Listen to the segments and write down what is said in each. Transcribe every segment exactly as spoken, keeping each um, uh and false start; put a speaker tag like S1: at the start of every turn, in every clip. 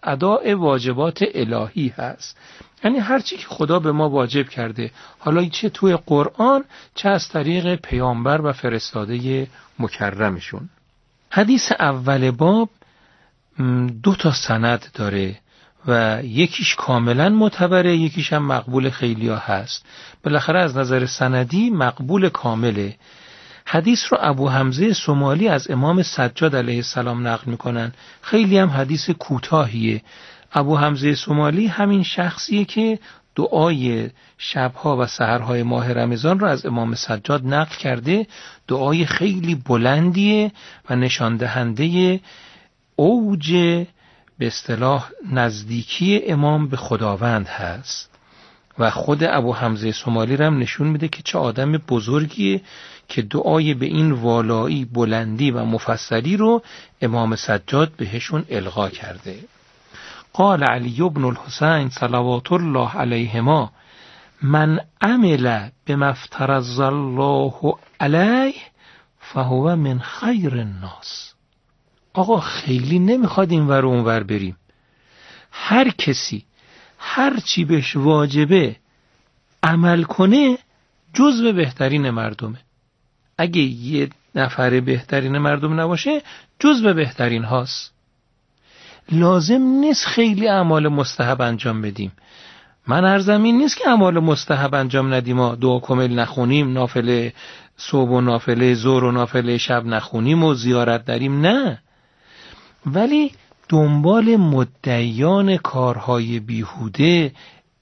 S1: اداء واجبات الهی هست، یعنی هر چی که خدا به ما واجب کرده، حالا چه توی قرآن چه از طریق پیامبر و فرستاده مکرمشون. حدیث اول باب دو تا سند داره و یکیش کاملا معتبره، یکیش هم مقبول خیلیا هست. بالاخره از نظر سندی مقبول کامله. حدیث رو ابو حمزه سمالی از امام سجاد علیه السلام نقل میکنن. خیلی هم حدیث کوتاهیه. ابو حمزه سمالی همین شخصیه که دعای شبها و سحرهای ماه رمضان رو از امام سجاد نقل کرده. دعای خیلی بلندیه و نشان دهنده اوج به اصطلاح نزدیکی امام به خداوند هست و خود ابو حمزه سمالی رو هم نشون میده که چه آدم بزرگیه که دعای به این والایی، بلندی و مفصلی رو امام سجاد بهشون القا کرده. قال علی بن الحسین صلوات الله علیهما من عمل بما افترض الله علیه فهو من خیر الناس. آقا خیلی نمیخواد این ور اون ور بریم. هر کسی هر چی بهش واجبه عمل کنه جزو بهترین مردمه. اگه یه نفر بهترین مردم نباشه جزو بهترین هاست. لازم نیست خیلی اعمال مستحب انجام بدیم. من عرضم این نیست که اعمال مستحب انجام ندیم و دعا کامل نخونیم، نافله صبح و نافله ظهر و نافله شب نخونیم و زیارت نریم، نه. ولی دنبال مدعیان کارهای بیهوده،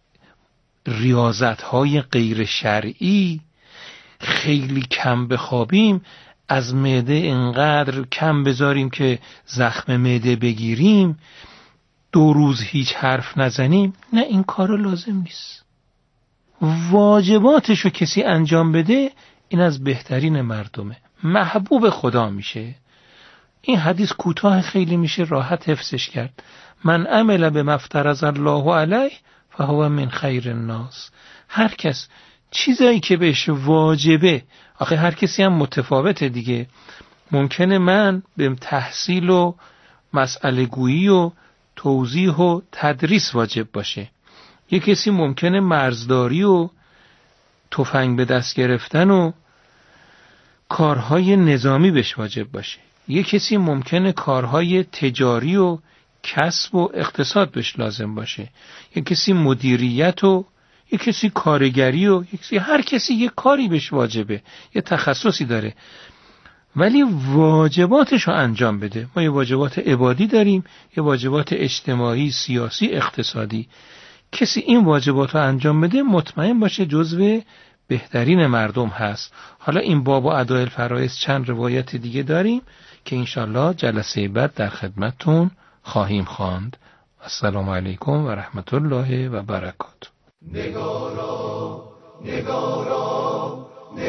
S1: ریاضتهای غیر شرعی، خیلی کم بخوابیم، از معده انقدر کم بذاریم که زخم معده بگیریم، دو روز هیچ حرف نزنیم، نه، این کارو لازم نیست. واجباتشو کسی انجام بده این از بهترین مردمه، محبوب خدا میشه. این حدیث کوتاه خیلی میشه راحت حفظش کرد. من عمل بما افترض الله علیه فهو من خیر الناس. هر کس چیزایی که بهش واجبه، آخه هر کسی هم متفاوته دیگه. ممکنه من به تحصیل و مسئله گویی و توضیح و تدریس واجب باشه، یه کسی ممکنه مرزداری و تفنگ به دست گرفتن و کارهای نظامی بهش واجب باشه، یه کسی ممکنه کارهای تجاری و کسب و اقتصاد بهش لازم باشه، یه کسی مدیریت و یه کسی کارگری و یه کسی، هر کسی یه کاری بهش واجبه، یه تخصصی داره، ولی واجباتش رو انجام بده. ما یه واجبات عبادی داریم، یه واجبات اجتماعی، سیاسی، اقتصادی. کسی این واجبات رو انجام بده مطمئن باشه جزو بهترین مردم هست. حالا این باب و اداء الفرائض چند روایت دیگه داریم که انشالله جلسه بعد در خدمتتون خواهیم خواند. السلام علیکم و رحمت الله و برکاته.
S2: نگارا نگارا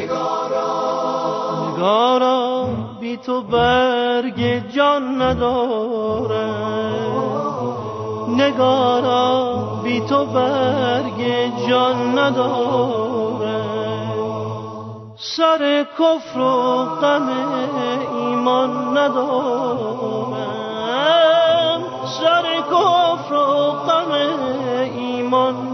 S2: نگارا نگارا بی تو برگ جان نداره، نگارا بی تو برگ جان نداره، سر کفر و غم ایمان ندارم، سر کفر و غم ایمان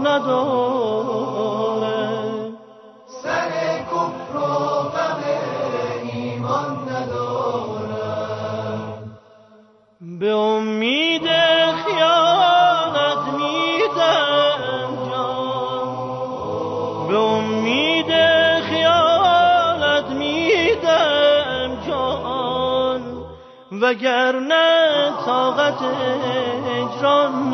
S2: ندارم، سر کفر و غم ایمان ندارم، به امید خیانت میدم جان، به امید خیانت میدم جان، وگرنه طاقت هجران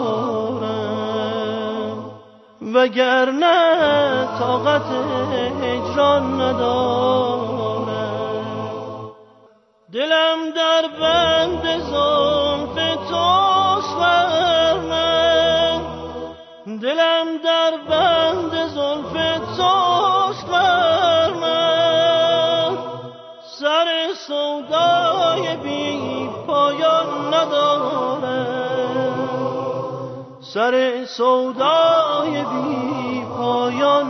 S2: ندارم، وگرنه طاقت هجران ندارم، دلم در بند زلف توست ورنه، دلم در بند زلف توست ورنه، سر سودای بی پایان ندارم، سر سودای بی پایان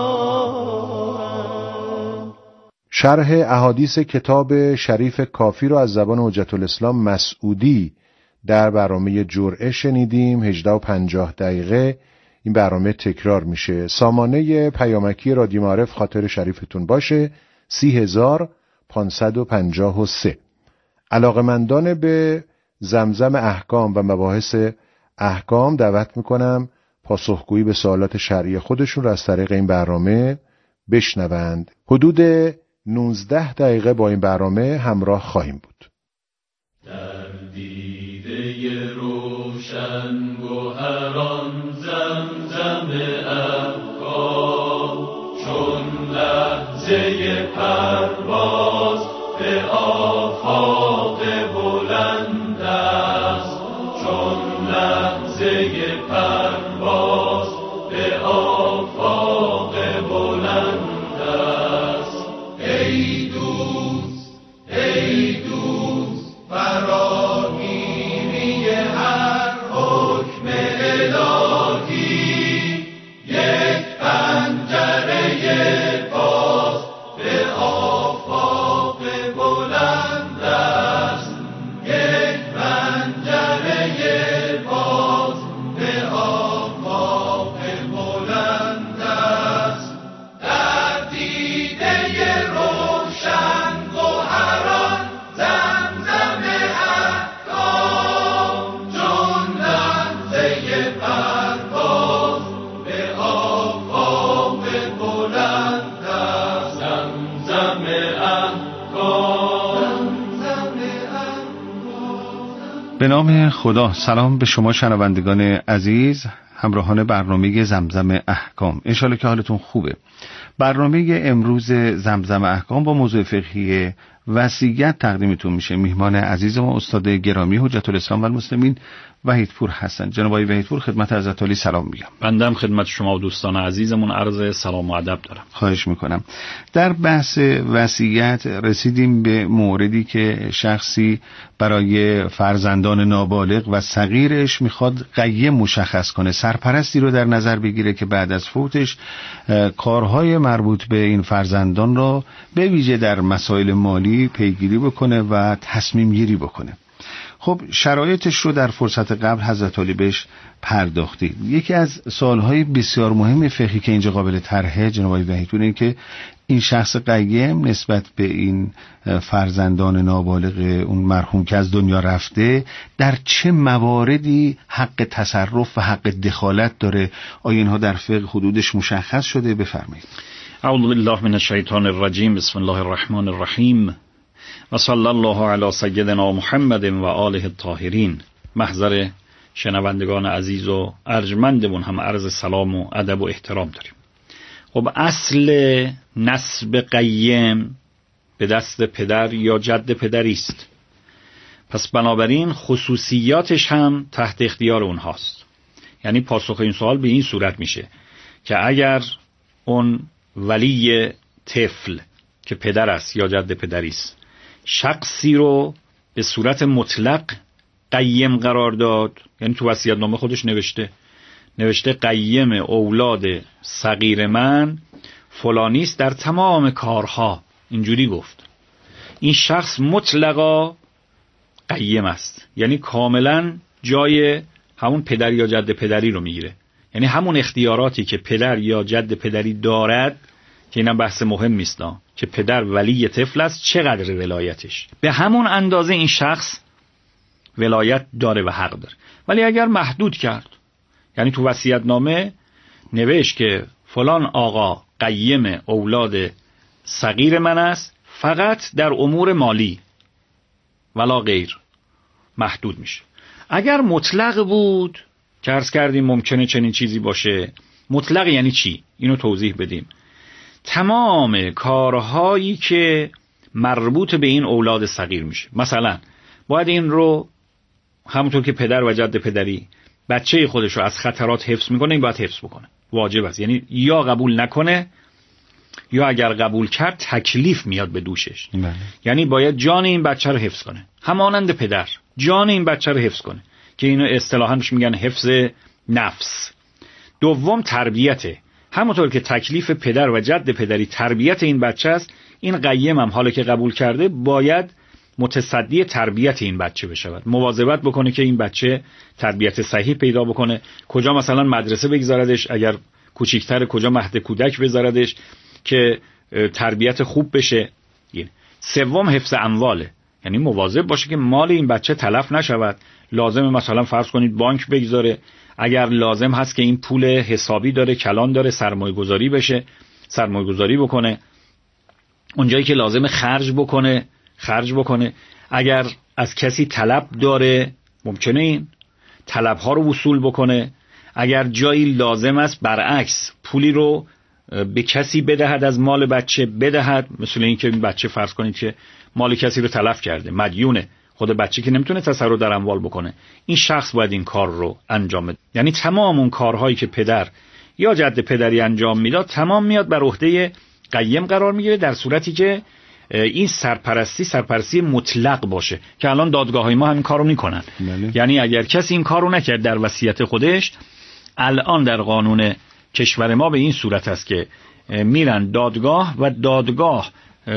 S2: ندارم.
S3: شرح احادیث کتاب شریف کافی رو از زبان حجت الاسلام مسعودی در برنامه جرعه شنیدیم. هجده و پنجاه دقیقه این برنامه تکرار میشه. سامانه پیامکی رادیو معارف خاطر شریفتون باشه، سی هزار پانصد و پنجاه و سه. علاقمندان به زمزم احکام و مباحث احکام دعوت میکنم پاسخگویی به سوالات شرعی خودشون را از طریق این برنامه بشنوند. حدود نوزده دقیقه با این برنامه همراه خواهیم بود.
S4: در دیده روشن گوهران زمزم احکام، چون لحظه پرواز به آفاق بلند است، چون لحظه پرواز به آفاق بلند است. ای دوست ای دوست فراگیری هر حکم الهی، یک پنجره باز به آفاق بلند است، یک پنجره باز به آفاق بلند است. در دیده روشن گوهران زمزم احکام، چون لحظه پرواز به آفاق بلند است. زمزم احکام، زمزم احکام.
S5: به نام خدا. سلام به شما شنوندگان عزیز، همراهان برنامه زمزم احکام. انشالله که حالتون خوبه. برنامه امروز زمزم احکام با موضوع فقهی وصیت تقدیمتون میشه. میهمان عزیز ما استاد گرامی حجت الاسلام و المسلمین وحیدپور هستن. جناب آقای وحیدپور خدمت حضرت عالی سلام میگم.
S6: بنده خدمت شما و دوستان عزیزمون عرض سلام و ادب دارم.
S5: خواهش میکنم. در بحث وصیت رسیدیم به موردی که شخصی برای فرزندان نابالغ و صغیرش میخواد قیم مشخص کنه، سرپرستی رو در نظر بگیره که بعد از فوتش کارهای مربوط به این فرزندان را به ویژه در مسائل مالی پیگیری بکنه و تصمیم گیری بکنه. خب شرایطش رو در فرصت قبل حضرت علی بهش پرداختید. یکی از سوالهای بسیار مهم فقهی که اینجا قابل طرحه جناب آقای وحیدپور اینه که این شخص قیم نسبت به این فرزندان نابالغ اون مرحوم که از دنیا رفته در چه مواردی حق تصرف و حق دخالت داره؟ آیا اینها در فقه حدودش مشخص شده؟ بفرمایید.
S6: اعوذ بالله من الشیطان الرجیم. بسم الله الرحمن الرحیم و صلی الله علی سیدنا محمد و آله الطاهرین. محضر شنوندگان عزیز و ارجمندمون هم عرض سلام و ادب و احترام داریم. خب اصل نسب قیم به دست پدر یا جد پدری است، پس بنابراین خصوصیاتش هم تحت اختیار اونهاست. یعنی پاسخ این سوال به این صورت میشه که اگر اون ولی طفل که پدر است یا جد پدری است شخصی رو به صورت مطلق قیم قرار داد، یعنی تو وصیت‌نامه خودش نوشته نوشته قیم اولاد صغیر من فلانیست در تمام کارها، اینجوری گفت، این شخص مطلقا قیم است، یعنی کاملا جای همون پدر یا جد پدری رو میگیره. یعنی همون اختیاراتی که پدر یا جد پدری دارد، که اینم بحث مهم نیست که پدر ولی طفل است چقدر ولایتش، به همون اندازه این شخص ولایت داره و حق داره. ولی اگر محدود کرد، یعنی تو وصیت‌نامه نوشت که فلان آقا قیم اولاد صغیر من است فقط در امور مالی ولا غیر، محدود میشه. اگر مطلق بود که عرض کردیم ممکنه چنین چیزی باشه. مطلق یعنی چی؟ اینو توضیح بدیم. تمام کارهایی که مربوط به این اولاد صغیر میشه، مثلا باید این رو همونطور که پدر و جد پدری بچه خودش رو از خطرات حفظ میکنه، این باید حفظ بکنه، واجب است. یعنی یا قبول نکنه یا اگر قبول کرد تکلیف میاد به دوشش. بله. یعنی باید جان این بچه رو حفظ کنه، همانند پدر جان این بچه رو حفظ کنه، که اینو اصطلاحاًش میگن حفظ نفس. دوم تربیته، همونطور که تکلیف پدر و جد پدری تربیت این بچه است، این قیم هم حالا که قبول کرده باید متصدی تربیت این بچه بشود، مواظبت بکنه که این بچه تربیت صحیح پیدا بکنه، کجا مثلا مدرسه بگذاردش اگر کوچیک‌تر، کجا مهد کودک بذاردش که تربیت خوب بشه. سوم حفظ امواله، یعنی مواظب باشه که مال این بچه تلف نشود. لازمه مثلا فرض کنید بانک بگذاره، اگر لازم هست که این پول حسابی داره، کلان داره، سرمایه گذاری بشه، سرمایه گذاری بکنه. اونجایی که لازمه خرج بکنه، خرج بکنه. اگر از کسی طلب داره ممکنه این طلبها رو وصول بکنه. اگر جایی لازم است برعکس پولی رو به کسی بدهد، از مال بچه بدهد، مثل این که این بچه فرض کنید که مال کسی رو تلف کرده، مدیونه، خود بچه که نمیتونه تصرف در اموال بکنه، این شخص باید این کار رو انجام بده. یعنی تمام اون کارهایی که پدر یا جد پدری انجام میداد تمام میاد بر عهده قیم قرار میگیره، در صورتی که این سرپرستی سرپرستی مطلق باشه که الان دادگاه‌های ما همین کارو میکنن. بله. یعنی اگر کسی این کارو نکرد در وصیت خودش، الان در قانون کشور ما به این صورت است که میرن دادگاه و دادگاه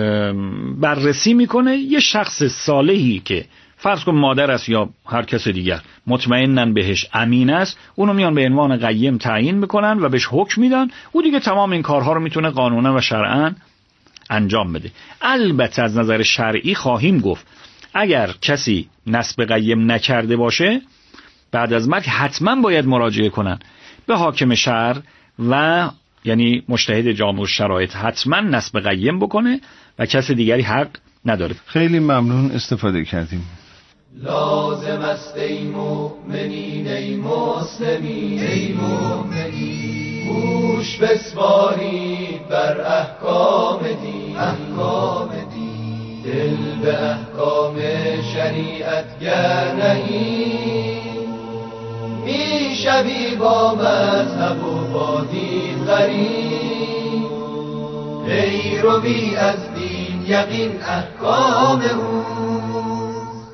S6: بررسی میکنه، یه شخص صالحی که فرض کن مادر است یا هر کس دیگر مطمئنن بهش امین است، اونو میان به عنوان قیم تعیین میکنن و بهش حکم میدن، او دیگه تمام این کارها رو میتونه قانونا و شرعاً انجام بده. البته از نظر شرعی خواهیم گفت اگر کسی نسب قیم نکرده باشه بعد از مرگ حتما باید مراجعه کنن به حاکم شهر و یعنی مجتهد جامع شرایط، حتما نسب قیم بکنه و کس دیگری حق نداره.
S5: خیلی ممنون، استفاده کردیم.
S4: لازم است ای مؤمنین ای مسلمین ای مؤمنین گوش بسپارید بر احکام دین احکام دین دل به احکام شریعت گر نهی میشوی با مذهب و با دین غریب پیروی از دین یقین احکام اوست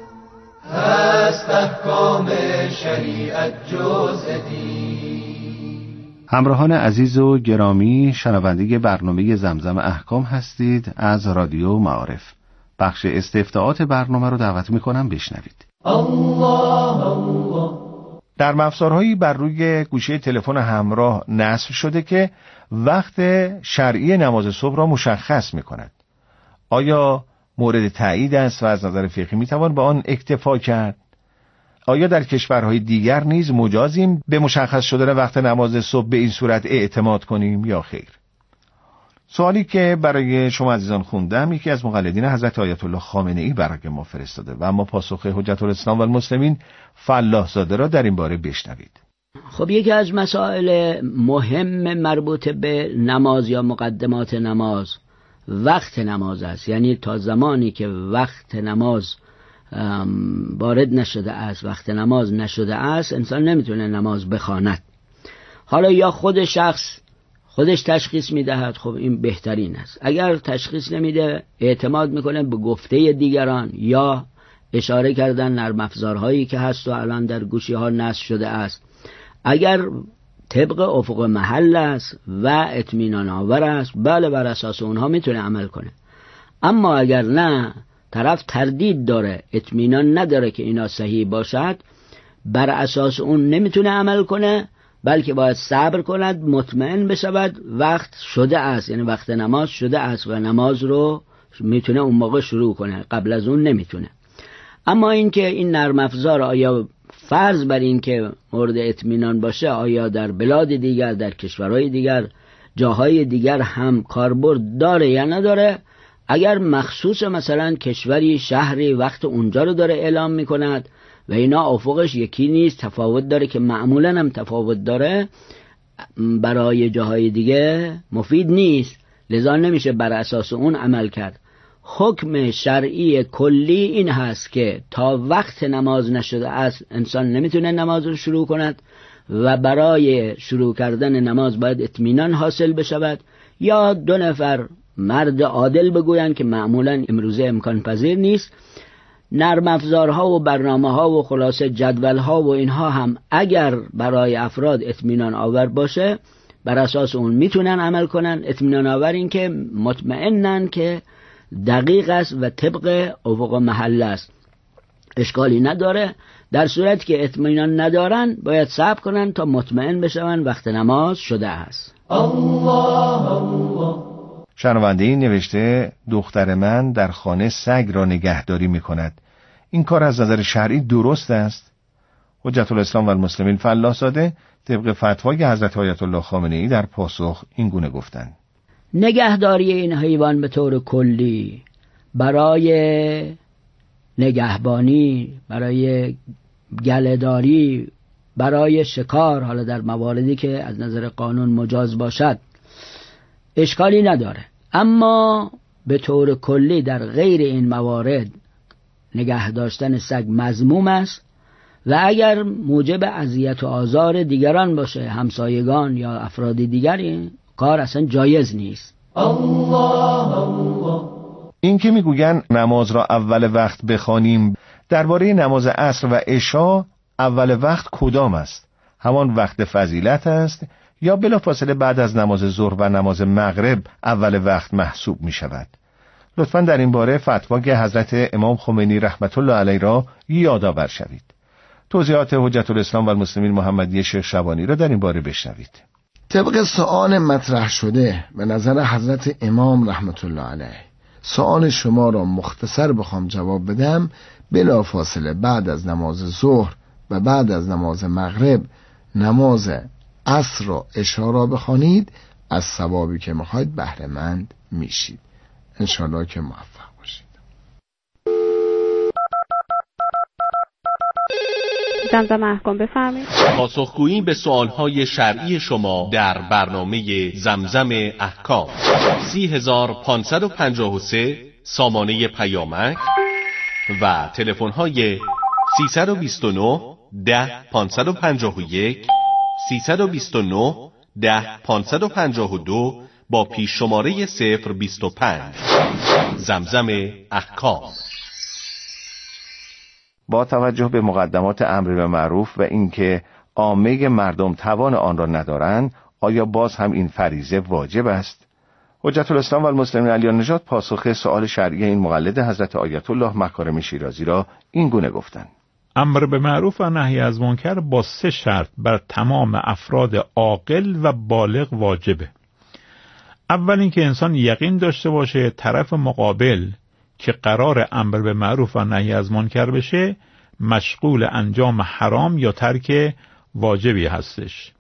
S4: هست احکام شریعت جز دین.
S5: همراهان عزیز و گرامی، شنونده برنامه زمزم احکام هستید از رادیو معارف. بخش استفتاءات برنامه رو دعوت میکنم بشنوید.
S4: الله الله.
S5: در مفسرهایی بر روی گوشه تلفن همراه نصب شده که وقت شرعی نماز صبح را مشخص میکند. آیا مورد تایید است و از نظر فقهی میتوان به آن اکتفا کرد؟ آیا در کشورهای دیگر نیز مجازیم به مشخص شدن وقت نماز صبح به این صورت اعتماد کنیم یا خیر؟ سوالی که برای شما عزیزان خوندم یکی از مقلدین حضرت آیت الله خامنه ای برای ما فرستاده و اما پاسخ حجت الاسلام و المسلمین فلاح زاده را در این باره بشنوید.
S7: خب یکی از مسائل مهم مربوط به نماز یا مقدمات نماز وقت نماز است. یعنی تا زمانی که وقت نماز وارد نشده است، وقت نماز نشده است، انسان نمیتونه نماز بخواند. حالا یا خود شخص خودش تشخیص میدهد، خب این بهترین است. اگر تشخیص نمیده اعتماد میکنه به گفته دیگران یا اشاره کردن نرم افزارهایی که هست و الان در گوشی ها نصب شده است. اگر طبق افق محل است و اطمینان آور است، بله بر اساس اونها میتونه عمل کنه. اما اگر نه، طرف تردید داره، اطمینان نداره که اینا صحیح باشد، بر اساس اون نمیتونه عمل کنه، بلکه باید صبر کند، مطمئن بشود وقت شده است، یعنی وقت نماز شده است و نماز رو میتونه اون موقع شروع کنه، قبل از اون نمیتونه. اما این که این نرم افزار آیا فرض بر این که مورد اطمینان باشه، آیا در بلاد دیگر، در کشورهای دیگر، جاهای دیگر هم کاربرد داره یا نداره؟ اگر مخصوص مثلا کشوری، شهری وقت اونجا رو داره اعلام میکند و اینا افقش یکی نیست، تفاوت داره که معمولا هم تفاوت داره، برای جاهای دیگه مفید نیست، لذا نمیشه بر اساس اون عمل کرد. حکم شرعی کلی این هست که تا وقت نماز نشده است انسان نمیتونه نماز رو شروع کند و برای شروع کردن نماز باید اطمینان حاصل بشود، یا دو نفر مرد عادل بگویند که معمولا امروزه امکان پذیر نیست. نرم افزارها و برنامه ها و خلاصه جدول ها و اینها هم اگر برای افراد اطمینان آور باشه، بر اساس اون میتونن عمل کنن. اطمینان آور این که مطمئنن که دقیق است و طبق افق محل است، اشکالی نداره. در صورتی که اطمینان ندارن باید صبر کنن تا مطمئن بشون وقت نماز شده است.
S4: الله الله.
S5: شنونده این نوشته دختر من در خانه سگ را نگهداری می کند. این کار از نظر شرعی درست است؟ حجت الاسلام و المسلمین فلاح زاده طبق فتوای حضرت آیت الله خامنه‌ای در پاسخ این گونه گفتند:
S7: نگهداری این حیوان به طور کلی برای نگهبانی، برای گله‌داری، برای شکار، حالا در مواردی که از نظر قانون مجاز باشد، اشکالی نداره. اما به طور کلی در غیر این موارد نگه داشتن سگ مذموم است و اگر موجب اذیت و آزار دیگران باشه، همسایگان یا افراد دیگری، کار اصلا جایز نیست.
S4: الله الله.
S5: این که میگوین نماز را اول وقت بخوانیم، درباره نماز عصر و عشا اول وقت کدام است؟ همان وقت فضیلت است یا بلافاصله بعد از نماز ظهر و نماز مغرب اول وقت محسوب می شود؟ لطفاً در این باره فتوای حضرت امام خمینی رحمت الله علیه را یادآور شوید. توضیحات حجت الاسلام و المسلمین محمدی شیخ شبانی را در این باره بشنوید.
S8: طبق سؤال مطرح شده به نظر حضرت امام رحمت الله علیه، سؤال شما را مختصر بخوام جواب بدم، بلافاصله بعد از نماز ظهر و بعد از نماز مغرب نماز عصر را عشا را بخوانید، از ثوابی که میخواید بهره مند میشید. انشاءالله که موفق باشید.
S9: زمزم محکم بفرمایید.
S10: پاسخگویی به سوالهای شرعی شما در برنامه زمزم احکام. سی هزار پانصد و پنجاه و سه سامانه پیامک و تلفن‌های سیصد و بیست و نه ده پانصد و پنجاه و یک، سیصد و بیست و نه ده پانصد و پنجاه و دو با پیش شماره صفر بیست و پنج. زمزم احکام.
S5: با توجه به مقدمات امر به معروف و اینکه عامه مردم توان آن را ندارند، آیا باز هم این فریضه واجب است؟ حجت الاسلام و المسلمین علی نژاد پاسخ سؤال شرعی این مقلد حضرت آیت الله مکارم شیرازی را این گونه گفتند:
S1: امر به معروف و نهی از منکر با سه شرط بر تمام افراد عاقل و بالغ واجبه. اول اینکه انسان یقین داشته باشه طرف مقابل که قرار امر به معروف و نهی از منکر بشه مشغول انجام حرام یا ترک واجبی هستش.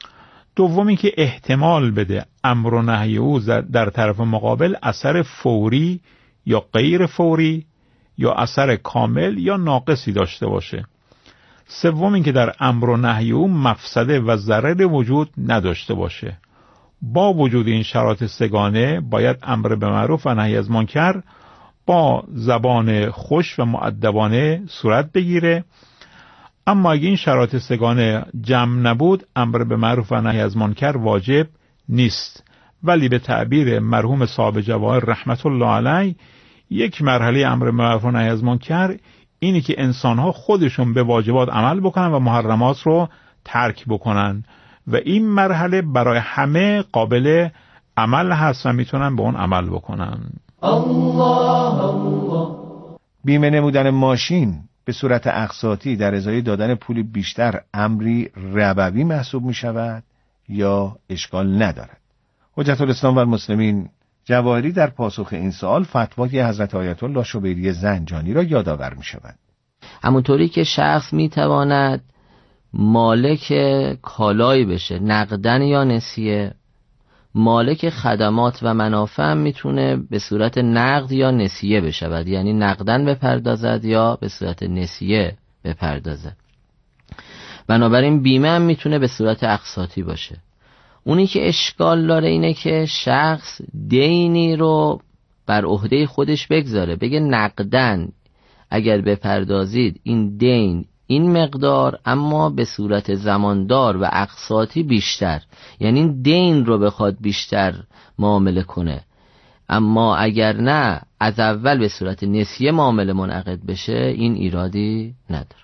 S1: دومی که احتمال بده امر و نهی او در طرف مقابل اثر فوری یا غیر فوری یا اثر کامل یا ناقصی داشته باشه. سومی که در امر و نهی او مفسده و ضرر وجود نداشته باشه. با وجود این شرایط سگانه باید امر به معروف و نهی از منکر با زبان خوش و مؤدبانه صورت بگیره. اما اگه این شرایط سگانه جمع نبود، امر به معروف و نهی از منکر واجب نیست، ولی به تعبیر مرحوم صاحب جواهر رحمت الله علیه، یک مرحله امر به معروف و نهی از منکر اینی که انسانها خودشون به واجبات عمل بکنن و محرمات رو ترک بکنن و این مرحله برای همه قابل عمل هست و میتونن به اون عمل بکنن.
S4: الله الله.
S5: بیمه نمودن ماشین به صورت اقساطی در ازای دادن پول بیشتر امری ربوی محسوب می شود یا اشکال ندارد؟ حجت الاسلام و المسلمین جواهری در پاسخ این سوال فتوای حضرت آیت الله شبیری زنجانی را یادآور می شود.
S11: همونطوری که شخص می تواند مالک کالایی بشه، نقدن یا نسیه، مالک خدمات و منافع هم میتونه به صورت نقد یا نسیه بشود، یعنی نقدن بپردازد یا به صورت نسیه بپردازد. بنابراین بیمه هم میتونه به صورت اقساطی باشه. اونی که اشکال داره اینه که شخص دینی رو بر عهده خودش بگذاره، بگه نقدن اگر بپردازید این دین این مقدار، اما به صورت زماندار و اقساطی بیشتر، یعنی این دین رو بخواد بیشتر معامله کنه. اما اگر نه از اول به صورت نسیه معامله منعقد بشه، این ایرادی نداره.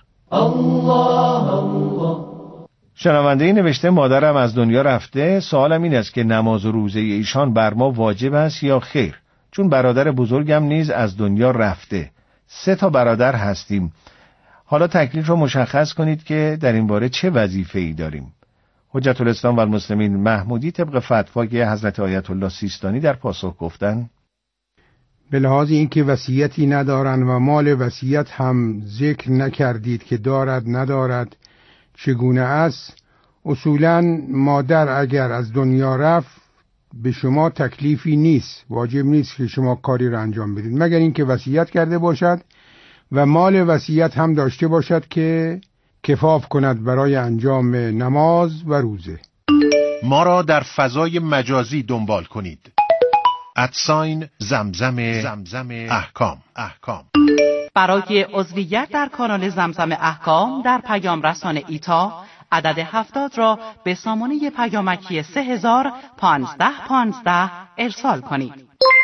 S4: الله الله.
S5: شنونده نوشته مادرم از دنیا رفته، سوالم این است که نماز و روزه ایشان بر ما واجب است یا خیر؟ چون برادر بزرگم نیز از دنیا رفته. سه تا برادر هستیم. حالا تکلیف رو مشخص کنید که در این باره چه وظیفه‌ای داریم. حجت الاسلام و المسلمین محمودی طبق فتوای حضرت آیت الله سیستانی در پاسخ گفتند:
S12: به لحاظ اینکه وصیتی ندارند و مال وصیت هم ذکر نکردید که دارد ندارد چگونه است، اصولاً مادر اگر از دنیا رفت به شما تکلیفی نیست، واجب نیست که شما کاری را انجام بدید مگر اینکه وصیت کرده باشد و مال وصیت هم داشته باشد که کفاف کند برای انجام نماز و روزه.
S3: ما را در فضای مجازی دنبال کنید. ادساین زمزم زمزم احکام احکام.
S13: برای عضویت در کانال زمزم احکام در پیام رسان ایتا عدد هفتاد را به سامانه پیامکی سه هزار پانزده پانزده ارسال کنید.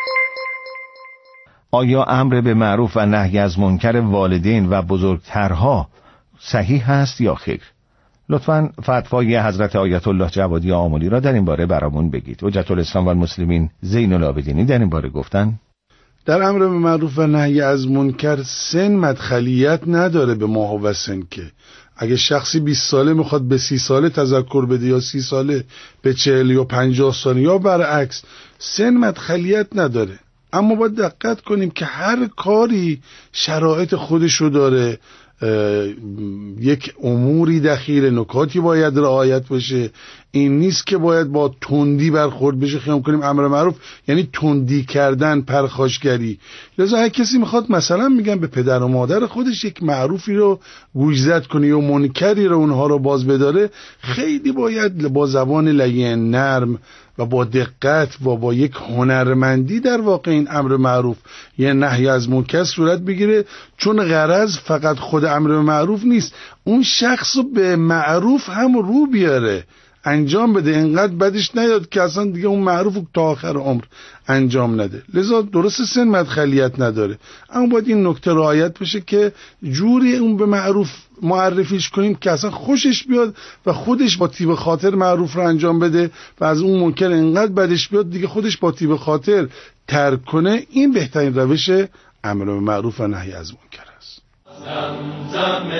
S5: آیا امر به معروف و نهی از منکر والدین و بزرگترها صحیح است یا خیر؟ لطفاً فتوای حضرت آیت الله جوادی آملی را در این باره برامون بگید. حجت الاسلام و المسلمین زین العابدینی در این باره گفتن:
S14: در امر به معروف و نهی از منکر سن مدخلیت نداره به ماه و سن، که اگه شخصی بیست ساله میخواد به سی ساله تذکر بده یا سی ساله به چهل یا پنجاه ساله یا برعکس، سن مدخلیت نداره. اما باید دقت کنیم که هر کاری شرایط خودشو داره، یک اموری دخیل، نکاتی باید رعایت بشه. این نیست که باید با تندی برخورد بشه. خیام کنیم امر معروف یعنی تندی کردن، پرخاشگری. لذا هر کسی میخواد مثلا میگم به پدر و مادر خودش یک معروفی رو گوشزد کنه یا منکری رو اونها رو باز بداره، خیلی باید با زبان لین نرم و با دقت و با یک هنرمندی در واقع این امر معروف یه نهی از منکر صورت بگیره، چون غرض فقط خود امر معروف نیست، اون شخص رو به معروف هم رو بیاره، انجام بده، اینقدر بدش نیاد که اصلا دیگه اون معروف تا آخر عمر انجام نده. لذا درست سن مدخلیت نداره، اما باید این نکته رعایت بشه که جوری اون به معروف معرفیش کنیم که اصلا خوشش بیاد و خودش با طیب خاطر معروف رو انجام بده و از اون منکر اینقدر بدش بیاد دیگه خودش با طیب خاطر ترک کنه. این بهترین روش امر به معروف و نهی از منکر است.
S4: زمزم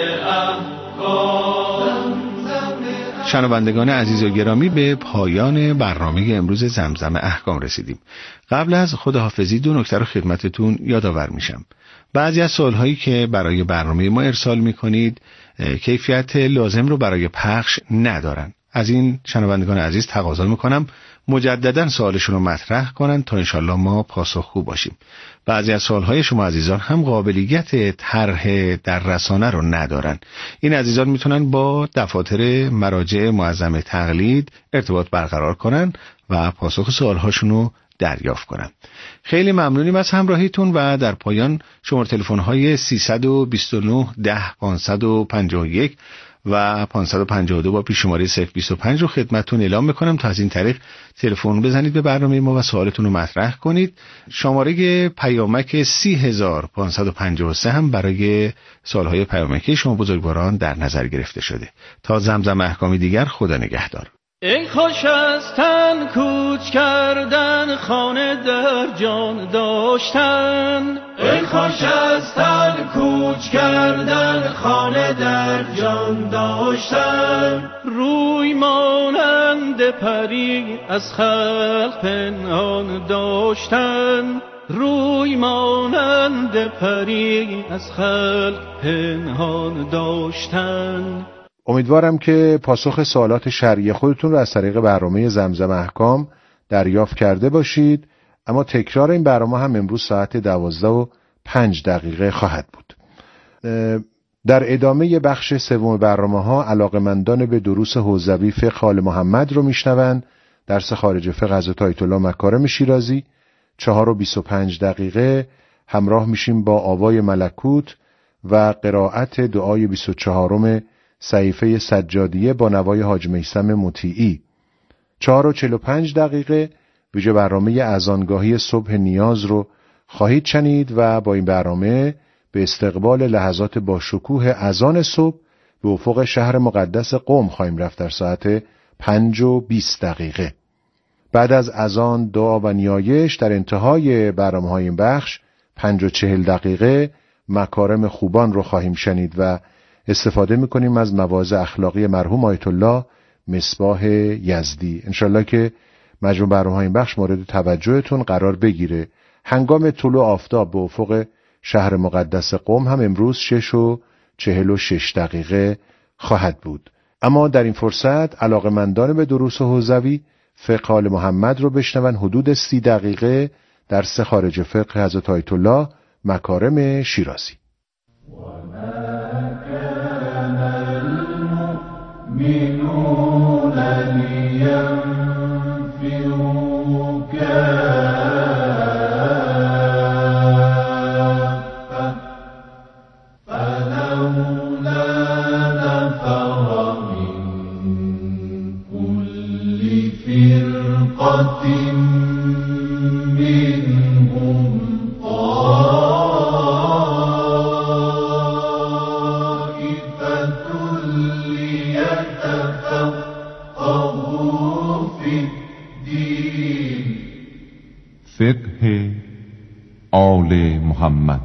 S4: احکام.
S5: شنوندگان عزیز و گرامی، به پایان برنامه امروز زمزم احکام رسیدیم. قبل از خداحافظی دو نکته رو خدمتتون یادآور میشم. بعضی از سوالهایی که برای برنامه ما ارسال میکنید کیفیت لازم رو برای پخش ندارن. از این شنوندگان عزیز تقاضا میکنم مجددا سوالشون رو مطرح کنن تا انشالله ما پاسخگو باشیم. بعضی از سوالهای شما عزیزان هم قابلیت طرح در رسانه رو ندارن. این عزیزان میتونن با دفاتر مراجع معظم تقلید ارتباط برقرار کنن و پاسخ سوالهاشون رو دریافت کنن. خیلی ممنونیم از همراهیتون و در پایان شماره تلفن‌های سیصد و بیست و نه ده پانصد و پنجاه و یک و پانصد و پنجاه و دو با پیش‌شماره صفر بیست و پنج رو خدمتتون اعلام می‌کنم تا از این طریق تلفن بزنید به برنامه ما و سوالتون رو مطرح کنید. شماره پیامک سی هزار پانصد و پنجاه و سه هم برای سوال‌های پیامکی شما بزرگواران در نظر گرفته شده. تا زمزم احکامی دیگر، خدا نگهدار.
S2: ای خوش از تن کوچ کردن، خانه در جان داشتن.
S4: ای خوش از تن کوچ کردن، خانه در جان داشتن.
S2: روی مانند پری از خلق پنهان داشتن. روی مانند پری از خلق پنهان داشتن.
S3: امیدوارم که پاسخ سوالات شرعی خودتون رو از طریق برنامه زمزم احکام دریافت کرده باشید. اما تکرار این برنامه هم امروز ساعت دوازده و پنج دقیقه خواهد بود. در ادامه بخش سوم برنامه ها علاقمندان به دروس حوزوی فقه آل محمد رو میشنون. درس خارج فقه حضرت آیت الله مکارم شیرازی چهار و بیست و پنج دقیقه همراه میشیم با آوای ملکوت و قرائت دعای بیست و چهارم صحیفه سجادیه با نوای حاج میثم مطیعی. چهار و چهل و پنج دقیقه ویژه برنامه اذانگاهی صبح نیاز رو خواهید شنید و با این برنامه به استقبال لحظات با شکوه اذان صبح به افق شهر مقدس قم خواهیم رفت در ساعت پنج و بیست دقیقه. بعد از اذان دعا و نیایش در انتهای برنامه‌های این بخش پنج و چهل دقیقه مکارم خوبان رو خواهیم شنید و استفاده میکنیم از مواضع اخلاقی مرحوم آیت الله مصباح یزدی. انشالله که مجموع برنامه‌های این بخش مورد توجهتون قرار بگیره. هنگام طلوع آفتاب به افق شهر مقدس قم هم امروز شش و چهل و شش دقیقه خواهد بود. اما در این فرصت علاقه‌مندان به دروس حوزوی فقه آل محمد رو بشنون. حدود سی دقیقه درس خارج فقه حضرت آیت الله مکارم شیرازی.
S15: فقه آل محمد.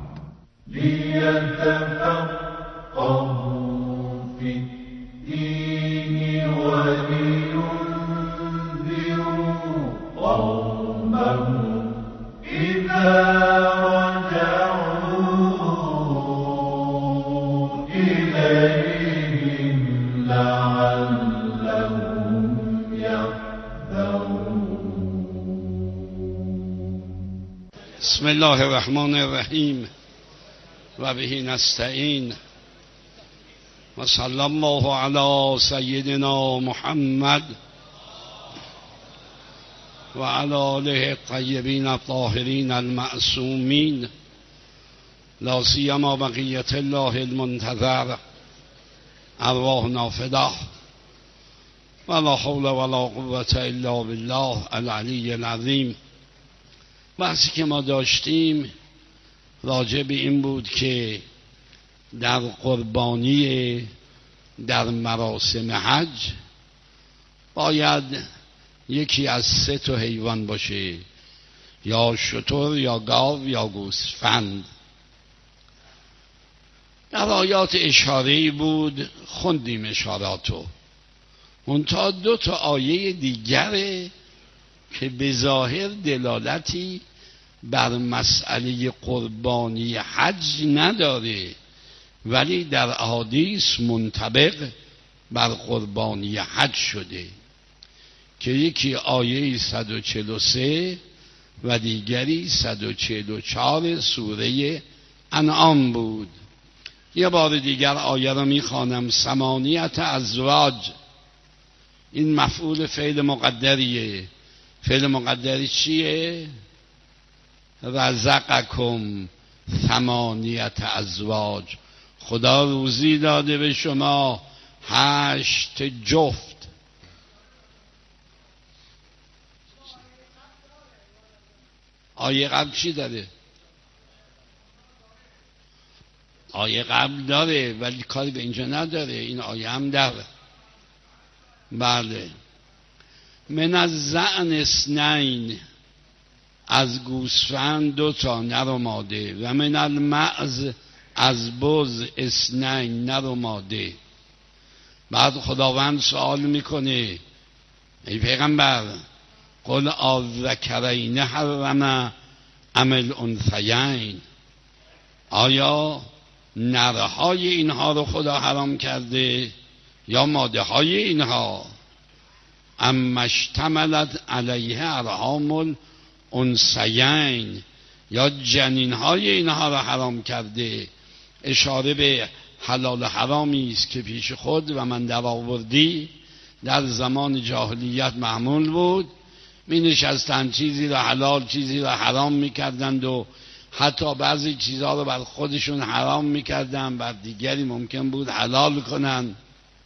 S16: بسم الله الرحمن الرحیم و به نستعین و صلی الله علی سیدنا محمد و علی آله الطیبین الطاهرین المعصومین لا سیما بقیة الله المنتظر ارواحنا فداه ولا حول ولا قوة الا بالله العلی العظیم. بحثی که ما داشتیم راجع به این بود که در قربانی در مراسم حج باید یکی از سه تا حیوان باشه، یا شتر یا گاو یا گوسفند. در آیات اشاره‌ای بود، خوندیم اشاراتو. منتها دو تا آیه دیگره که به ظاهر دلالتی بر مسئله قربانی حج نداره ولی در احادیث منطبق بر قربانی حج شده که یکی آیه صد و چهل و سه و دیگری صد و چهل و چهار سوره انعام بود. یه بار دیگر آیه را میخوانم. ثمانیت ازواج، این مفعول فعل مقدریه. فعل مقدری چیه؟ رزقکم ثمانیت ازواج، خدا روزی داده به شما هشت جفت. آیه قبل چی داره؟ آیه قبل داره ولی کاری به اینجا نداره. این آیه هم داره. بله. من از زعن اثنین، از گوسفند دو تا نر و ماده، و من المعز، از بز اثنین نر و ماده. بعد خداوند سوال میکنه ای پیغمبر قل الذکرین حرم ام الانثیین، آیا نرهای اینها رو خدا حرام کرده یا ماده های اینها؟ ام اشتملت علیه ارحام الانثیین، یا جنین های اینها را حرام کرده؟ اشاره به حلال حرامی است که پیش خود و من در آوردی در زمان جاهلیت معمول بود. می نشستند چیزی را حلال چیزی را حرام می کردند و حتی بعضی چیزها را بر خودشون حرام می کردند، بر دیگری ممکن بود حلال کنند.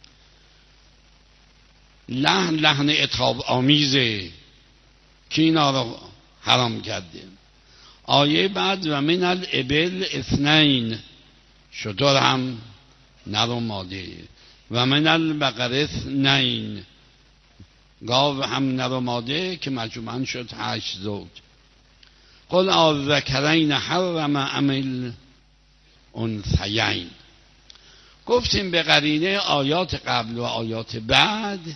S16: لحن لحن عتاب آمیزه که اینا را حرام کرده. آیه بعد و من الابل اثنین، شتر هم نر و ماده، و من البقر اثنین، گاو هم نر و ماده که مجموعاً شد هشت زوج. قل آذکرین حرم ام الانثیین. گفتیم به قرینه آیات قبل و آیات بعد